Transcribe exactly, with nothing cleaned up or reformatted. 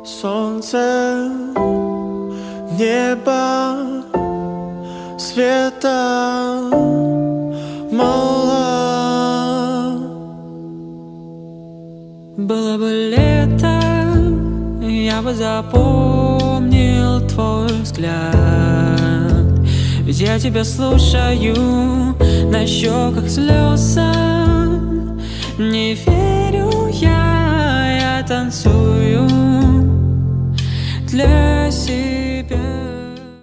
Солнце, небо, света мало. Было бы лето, я бы запомнил твой взгляд. Ведь я тебя слушаю, на щеках слезы. Не верю я, я танцую для